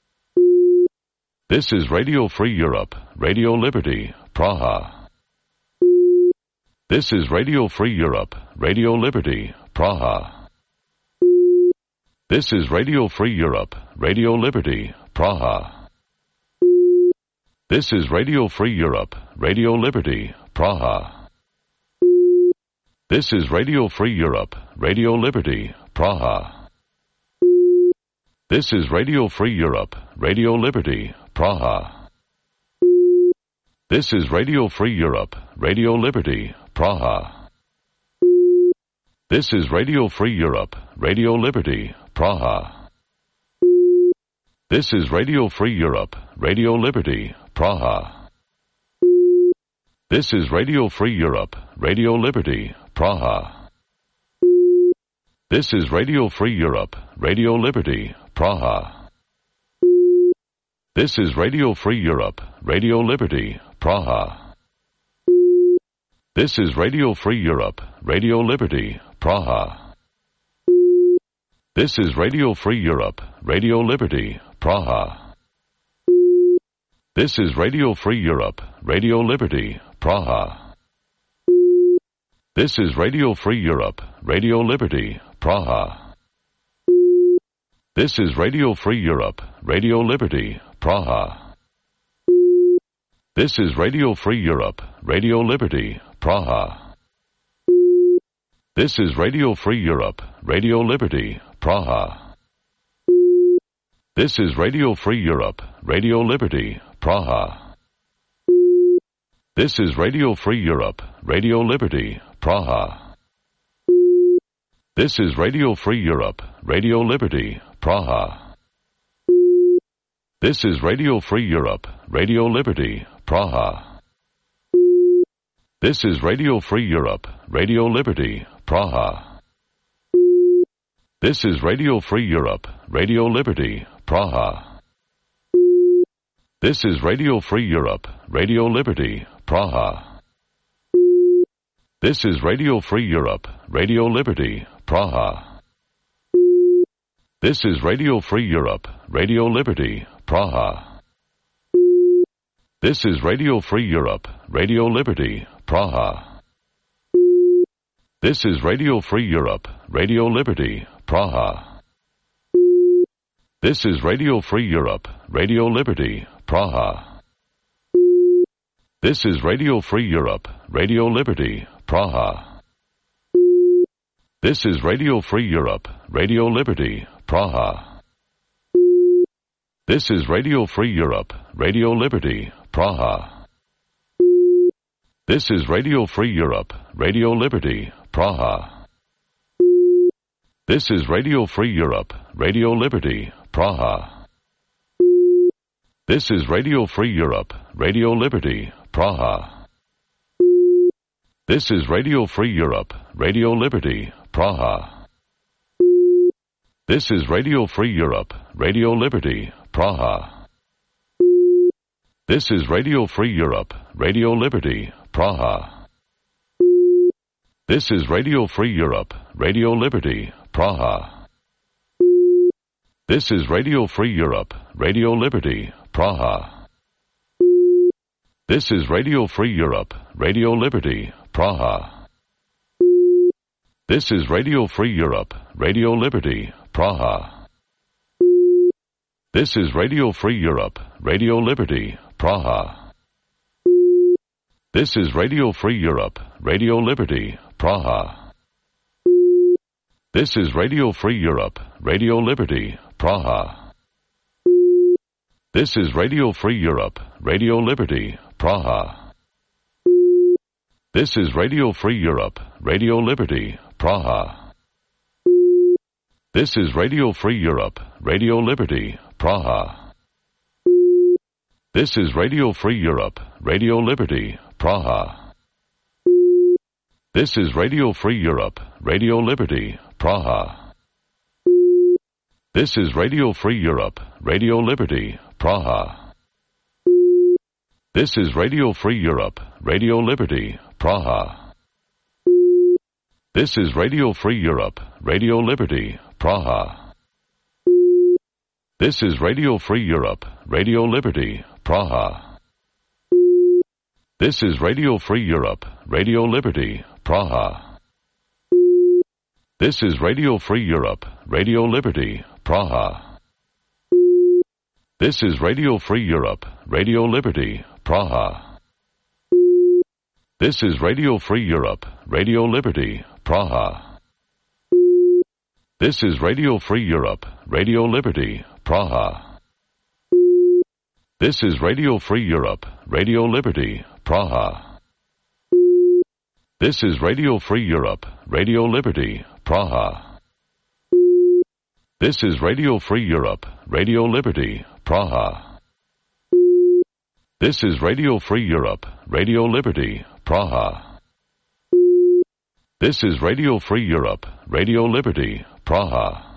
[SPEAKER 1] This is Radio Free Europe, Radio Liberty, Praha. This is Radio Free Europe, Radio Liberty, Praha. This is Radio Free Europe, Radio Liberty, Praha. This is Radio Free Europe, Radio Liberty, Praha. This is Radio Free Europe, Radio Liberty, Praha. This is Radio Free Europe, Radio Liberty, Praha. This is Radio Free Europe, Radio Liberty, Praha. This is Radio Free Europe, Radio Liberty, Praha. This is Radio Free Europe, Radio Liberty, Praha. This is Radio Free Europe, Radio Liberty, Praha. This is Radio Free Europe, Radio Liberty, Praha. This is Radio Free Europe, Radio Liberty, Praha. This is Radio Free Europe, Radio Liberty, Praha. This is Radio Free Europe, Radio Liberty, Praha. This is Radio Free Europe, Radio Liberty, Praha. This is Radio Free Europe, Radio Liberty, Praha. This is Radio Free Europe, Radio Liberty, Praha. This is Radio Free Europe, Radio Liberty, Praha. This is Radio Free Europe, Radio Liberty, Praha. This is Radio Free Europe, Radio Liberty, Praha. This is Radio Free Europe, Radio Liberty, Praha. This is Radio Free Europe, Radio Liberty, Praha. This is Radio Free Europe, Radio Liberty, Praha. This is Radio Free Europe, Radio Liberty, Praha. This is Radio Free Europe, Radio Liberty, Praha. This is Radio Free Europe, Radio Liberty, Praha. This is Radio Free Europe, Radio Liberty, Praha. This is Radio Free Europe, Radio Liberty, Praha. This is Radio Free Europe, Radio Liberty, Praha. This is Radio Free Europe, Radio Liberty, Praha. This is Radio Free Europe, Radio Liberty, Praha. This is Radio Free Europe, Radio Liberty, Praha. This is Radio Free Europe, Radio Liberty, Praha. This is Radio Free Europe, Radio Liberty, Praha. This is Radio Free Europe, Radio Liberty, Praha. This is Radio Free Europe, Radio Liberty, Praha. This is Radio Free Europe, Radio Liberty, Praha. This is Radio Free Europe, Radio Liberty, Praha. This is Radio Free Europe, Radio Liberty, Praha. This is Radio Free Europe, Radio Liberty, Praha. This is Radio Free Europe, Radio Liberty, Praha. This is Radio Free Europe, Radio Liberty, Praha. This is Radio Free Europe, Radio Liberty, Praha. This is Radio Free Europe, Radio Liberty, Praha. This is Radio Free Europe, Radio Liberty, Praha. This is Radio Free Europe, Radio Liberty, Praha. This is Radio Free Europe, Radio Liberty, Praha. This is Radio Free Europe, Radio Liberty, Praha. This is Radio Free Europe, Radio Liberty, Praha. This is Radio Free Europe, Radio Liberty, Praha. This is Radio Free Europe, Radio Liberty, Praha. This is Radio Free Europe, Radio Liberty, Praha. This is Radio Free Europe, Radio Liberty, Praha. This is Radio Free Europe, Radio Liberty, Praha. This is Radio Free Europe, Radio Liberty, Praha. This is Radio Free Europe, Radio Liberty, Praha. This is Radio Free Europe, Radio Liberty, Praha. This is Radio Free Europe, Radio Liberty, Praha. This is Radio Free Europe, Radio Liberty, Praha. This is Radio Free Europe, Radio Liberty, Praha. This is Radio Free Europe, Radio Liberty, Praha. This is Radio Free Europe, Radio Liberty, Praha. This is Radio Free Europe, Radio Liberty, Praha. This is Radio Free Europe, Radio Liberty, Praha. This is Radio Free Europe, Radio Liberty, Praha. This is Radio Free Europe, Radio Liberty, Praha.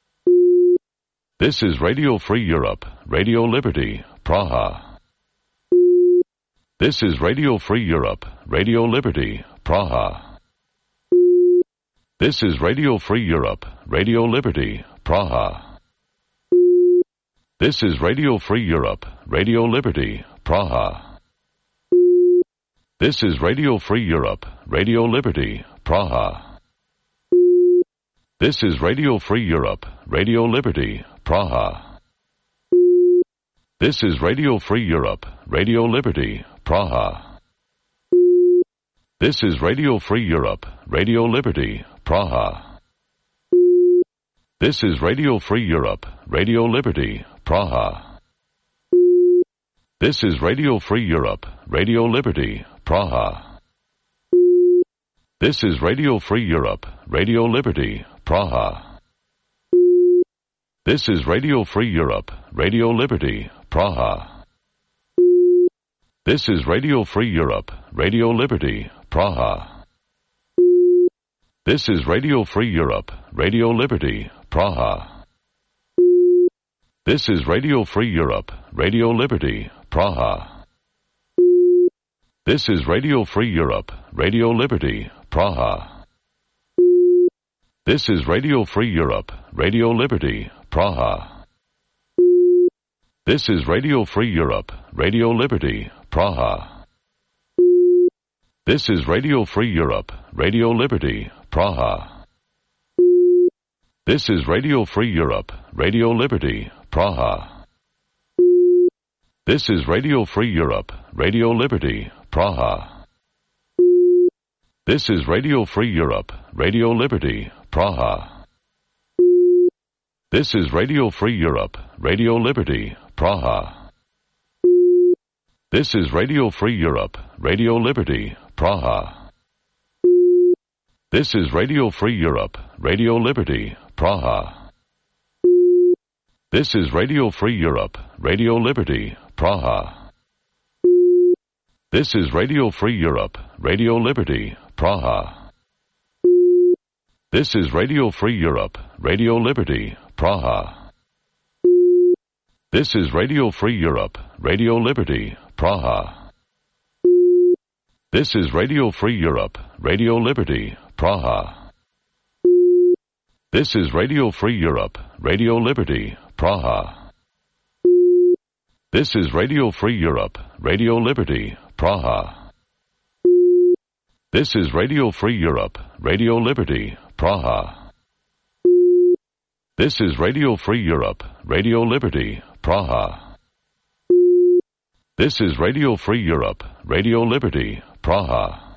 [SPEAKER 1] This is Radio Free Europe, Radio Liberty, Praha. This is Radio Free Europe, Radio Liberty, Praha. This is Radio Free Europe, Radio Liberty, Praha. This is Radio Free Europe, Radio Liberty, Praha. This is Radio Free Europe, Radio Liberty, Praha. This is Radio Free Europe, Radio Liberty, Praha. This is Radio Free Europe, Radio Liberty, Praha. This is Radio Free Europe, Radio Liberty, Praha. This is Radio Free Europe, Radio Liberty, Praha. This is Radio Free Europe, Radio Liberty, Praha. This is Radio Free Europe, Radio Liberty, Praha. This is Radio Free Europe, Radio Liberty, Praha. This is Radio Free Europe, Radio Liberty, Praha. This is Radio Free Europe, Radio Liberty, Praha. This is Radio Free Europe, Radio Liberty, Praha. This is Radio Free Europe, Radio Liberty, Praha. This is Radio Free Europe, Radio Liberty, Praha. This is Radio Free Europe, Radio Liberty, Praha. This is Radio Free Europe, Radio Liberty, Praha. This is Radio Free Europe, Radio Liberty, Praha. This is Radio Free Europe, Radio Liberty, Praha. This is Radio Free Europe, Radio Liberty, Praha. This is Radio Free Europe, Radio Liberty, Praha. This is Radio Free Europe, Radio Liberty, Praha. This is Radio Free Europe, Radio Liberty, Praha. This is Radio Free Europe, Radio Liberty, Praha. This is Radio Free Europe, Radio Liberty, Praha. This is Radio Free Europe, Radio Liberty, Praha. This is Radio Free Europe, Radio Liberty, Praha. This is Radio Free Europe, Radio Liberty, Praha. This is Radio Free Europe, Radio Liberty, Praha. This is Radio Free Europe, Radio Liberty, Praha. This is Radio Free Europe, Radio Liberty, Praha. This is Radio Free Europe, Radio Liberty, Praha. This is Radio Free Europe, Radio Liberty, Praha.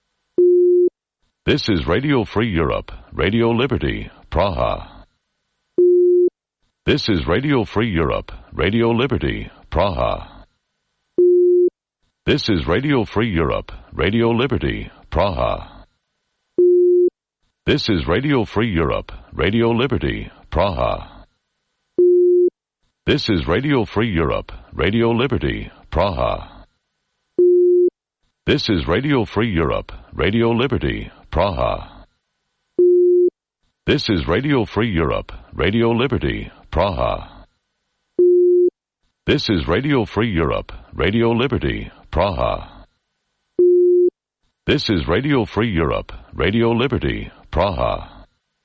[SPEAKER 1] This is Radio Free Europe, Radio Liberty, Praha. This is Radio Free Europe, Radio Liberty, Praha. This is Radio Free Europe, Radio Liberty, Praha. This is Radio Free Europe, Radio Liberty, Praha. This is Radio Free Europe, Radio Liberty, Praha. This is Radio Free Europe, Radio Liberty, Praha. This is Radio Free Europe, Radio Liberty, Praha. This is Radio Free Europe, Radio Liberty, Praha. This is Radio Free Europe, Radio Liberty, Praha.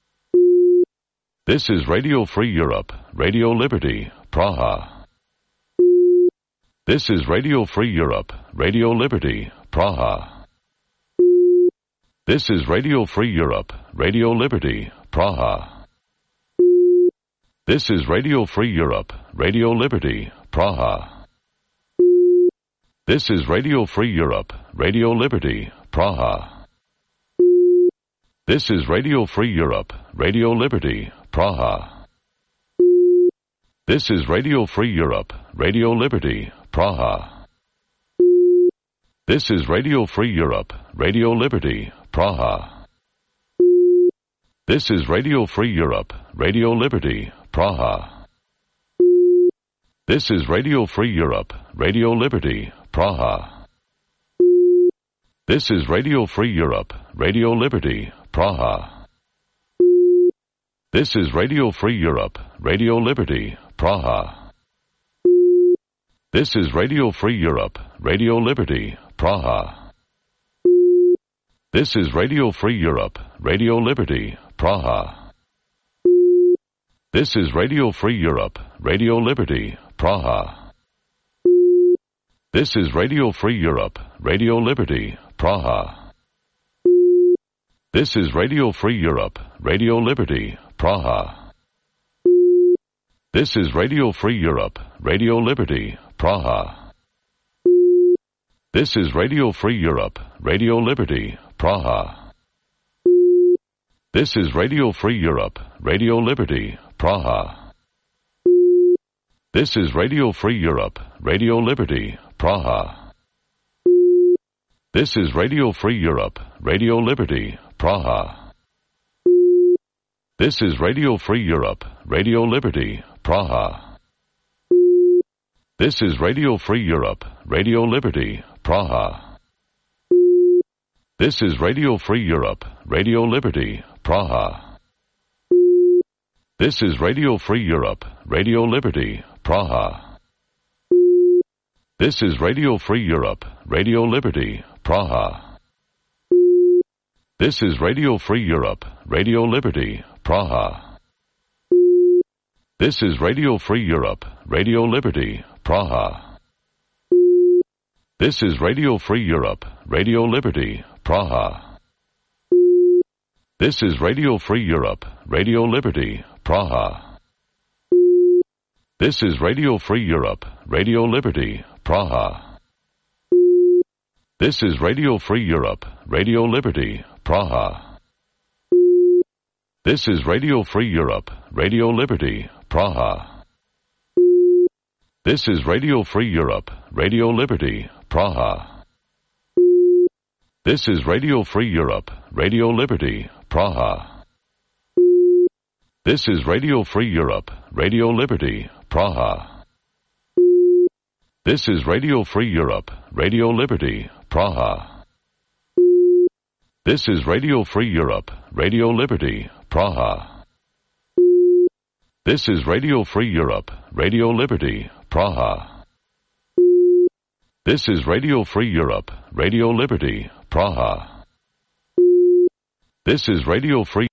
[SPEAKER 1] This is Radio Free Europe, Radio Liberty, Praha. This is Radio Free Europe, Radio Liberty, Praha. This is Radio Free Europe, Radio Liberty, Praha. This is Radio Free Europe, Radio Liberty, Praha. This is Radio Free Europe, Radio Liberty, Praha. This is Radio Free Europe, Radio Liberty, Praha. This is Radio Free Europe, Radio Liberty, Praha. This is Radio Free Europe, Radio Liberty, Praha. This is Radio Free Europe, Radio Liberty, Praha. This is Radio Free Europe, Radio Liberty, Praha. This is Radio Free Europe, Radio Liberty, Praha. This is Radio Free Europe, Radio Liberty, Praha. This is Radio Free Europe, Radio Liberty, Praha. This is Radio Free Europe, Radio Liberty, Praha. This is Radio Free Europe, Radio Liberty, Praha. This is Radio Free Europe, Radio Liberty, Praha. This is Radio Free Europe, Radio Liberty, Praha. This is Radio Free Europe, Radio Liberty, Praha. This is Radio Free Europe, Radio Liberty, Praha. This is Radio Free Europe, Radio Liberty, Praha. This is Radio Free Europe, Radio Liberty, Praha. This is Radio Free Europe, Radio Liberty, Praha. This is Radio Free Europe, Radio Liberty, Praha. This is Radio Free Europe, Radio Liberty, Praha. This is Radio Free Europe, Radio Liberty, Praha. This is Radio Free Europe, Radio Liberty, Praha. This is Radio Free Europe, Radio Liberty, Praha. This is Radio Free Europe, Radio Liberty, Praha. This is Radio Free Europe, Radio Liberty, Praha. This is Radio Free Europe, Radio Liberty, Praha. This is Radio Free Europe, Radio Liberty, Praha. This is Radio Free Europe, Radio Liberty, Praha. This is Radio Free Europe, Radio Liberty, Praha. This is Radio Free Europe, Radio Liberty, Praha. This is Radio Free Europe, Radio Liberty, Praha. This is Radio Free Europe, Radio Liberty, Praha. This is Radio Free Europe, Radio Liberty, Praha. This is Radio Free Europe, Radio Liberty, Praha. This is Radio Free Europe, Radio Liberty, Praha. This is Radio Free Europe, Radio Liberty, Praha. This is Radio Free Europe, Radio Liberty, Praha. This is Radio Free